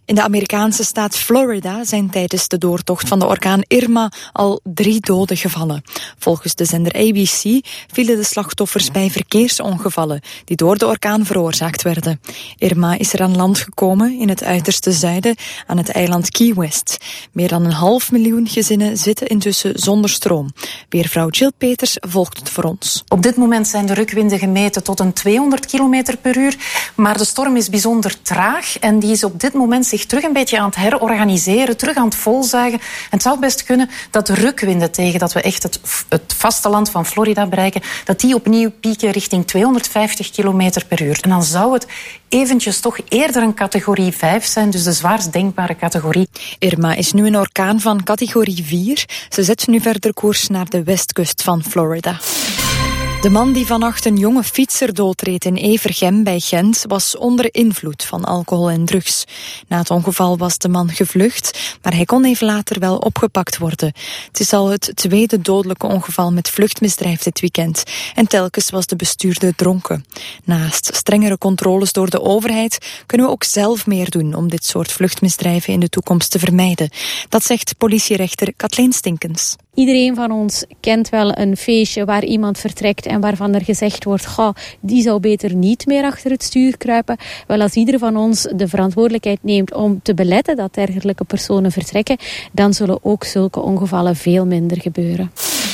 In de Amerikaanse staat Florida zijn tijdens de doortocht van de orkaan Irma al 3 doden gevallen. Volgens de zender ABC vielen de slachtoffers bij verkeersongevallen die door de orkaan veroorzaakt werden. Irma is er aan land gekomen in het uiterste zuiden aan het eiland Key West. Meer dan 500.000 gezinnen zitten intussen zonder stroom. Weervrouw Jill Peters volgt het voor ons. Op dit moment zijn de rukwinden gemeten tot een 200 km per uur, maar de storm is bijzonder traag en die is op dit moment zich terug een beetje aan het herorganiseren, terug aan het volzuigen. En het zou best kunnen dat de rukwinden tegen dat we echt het vasteland van Florida bereiken, dat die opnieuw pieken richting 250 km per uur. En dan zou het eventjes toch eerder een categorie 5 zijn, dus de zwaarst denkbare categorie. Irma is nu een orkaan van categorie 4. Ze zet nu verder koers naar de westkust van Florida. De man die vannacht een jonge fietser doodreed in Evergem bij Gent was onder invloed van alcohol en drugs. Na het ongeval was de man gevlucht, maar hij kon even later wel opgepakt worden. Het is al het tweede dodelijke ongeval met vluchtmisdrijf dit weekend. En telkens was de bestuurder dronken. Naast strengere controles door de overheid kunnen we ook zelf meer doen om dit soort vluchtmisdrijven in de toekomst te vermijden. Dat zegt politierechter Kathleen Stinkens. Iedereen van ons kent wel een feestje waar iemand vertrekt en waarvan er gezegd wordt, die zou beter niet meer achter het stuur kruipen. Wel, als ieder van ons de verantwoordelijkheid neemt om te beletten dat dergelijke personen vertrekken, dan zullen ook zulke ongevallen veel minder gebeuren.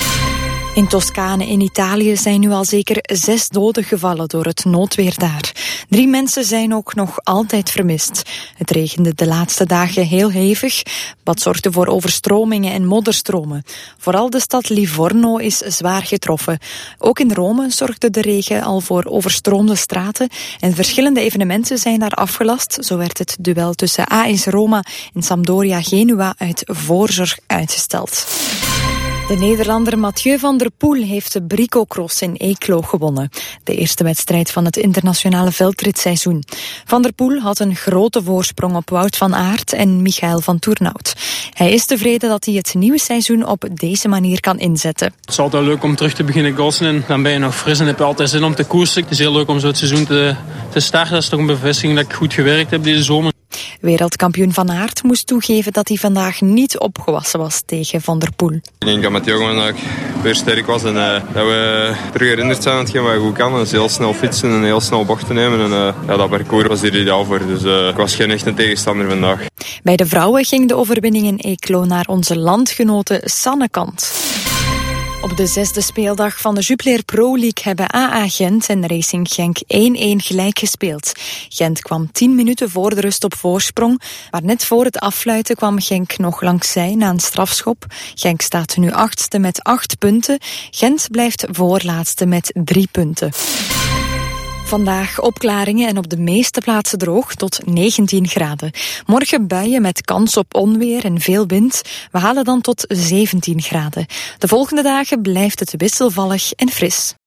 In Toscane in Italië zijn nu al zeker 6 doden gevallen door het noodweer daar. 3 mensen zijn ook nog altijd vermist. Het regende de laatste dagen heel hevig, wat zorgde voor overstromingen en modderstromen. Vooral de stad Livorno is zwaar getroffen. Ook in Rome zorgde de regen al voor overstroomde straten en verschillende evenementen zijn daar afgelast. Zo werd het duel tussen AS Roma en Sampdoria Genua uit voorzorg uitgesteld. De Nederlander Mathieu van der Poel heeft de Brico Cross in Eeklo gewonnen. De eerste wedstrijd van het internationale veldritseizoen. Van der Poel had een grote voorsprong op Wout van Aert en Michael van Toernout. Hij is tevreden dat hij het nieuwe seizoen op deze manier kan inzetten. Het is altijd leuk om terug te beginnen gossen en dan ben je nog fris en heb je altijd zin om te koersen. Het is heel leuk om zo het seizoen te starten. Dat is toch een bevestiging dat ik goed gewerkt heb deze zomer. Wereldkampioen Van Aert moest toegeven dat hij vandaag niet opgewassen was tegen Van der Poel. Ik denk dat Mathieu vandaag weer sterk was en dat we terug herinnerd zijn aan hetgeen wat je goed kan. Dus heel snel fietsen en heel snel bochten nemen. En dat parcours was hier ideaal voor. Dus ik was geen echte tegenstander vandaag. Bij de vrouwen ging de overwinning in Eeklo naar onze landgenote Sanne Kant. Op de 6e speeldag van de Jupiler Pro League hebben AA Gent en Racing Genk 1-1 gelijk gespeeld. Gent kwam 10 minuten voor de rust op voorsprong, maar net voor het affluiten kwam Genk nog langs zij na een strafschop. Genk staat nu 8e met 8 punten. Gent blijft voorlaatste met 3 punten. Vandaag opklaringen en op de meeste plaatsen droog tot 19 graden. Morgen buien met kans op onweer en veel wind. We halen dan tot 17 graden. De volgende dagen blijft het wisselvallig en fris.